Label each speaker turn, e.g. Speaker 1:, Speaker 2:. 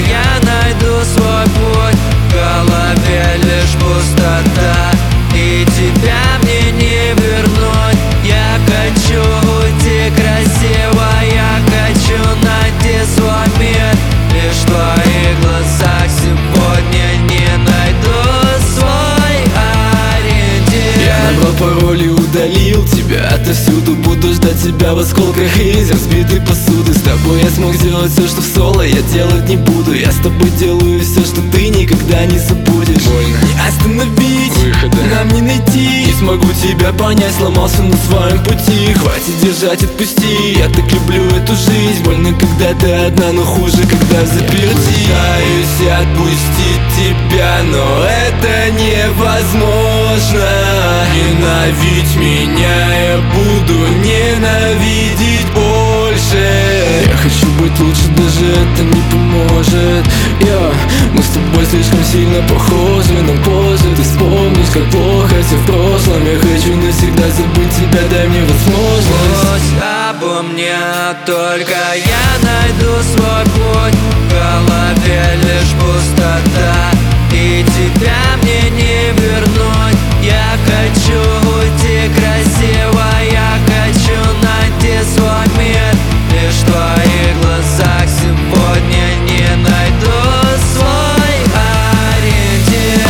Speaker 1: я найду свой путь. В голове лишь пустота, и тебя мне не вернуть. Я хочу уйти красиво, я хочу найти свой мир. Лишь в твоих глазах сегодня не найду свой ориентир.
Speaker 2: Я набрал пароль и удалил тебя отовсюду. Буду ждать тебя в осколках из разбитой посуды. С тобой я смог сделать все, что в соло я делать не буду. Я с тобой делаю все, что ты никогда не забудешь.
Speaker 3: Больно.
Speaker 2: Не остановить,
Speaker 3: Выхода
Speaker 2: нам не найти. Не смогу тебя понять, сломался на своем пути. Хватит держать, отпусти. Я так люблю эту жизнь. Больно, когда ты одна, но хуже, когда заперти. Я пытаюсь отпустить тебя, но это невозможно. Ненавидеть меня, я буду ненавидеть больше. Я хочу быть лучше, даже это не поможет. Мы с тобой слишком сильно похожи, нам позже ты вспомнишь, как плохо все в прошлом. Я хочу навсегда забыть тебя, дай мне возможность.
Speaker 1: Пусть обо мне только я найду свой путь. В голове лишь пустота, и тебя мне не вернуть. Я хочу уйти красиво, я хочу найти свой мир. Лишь в твоих глазах сегодня не найду свой ориентир.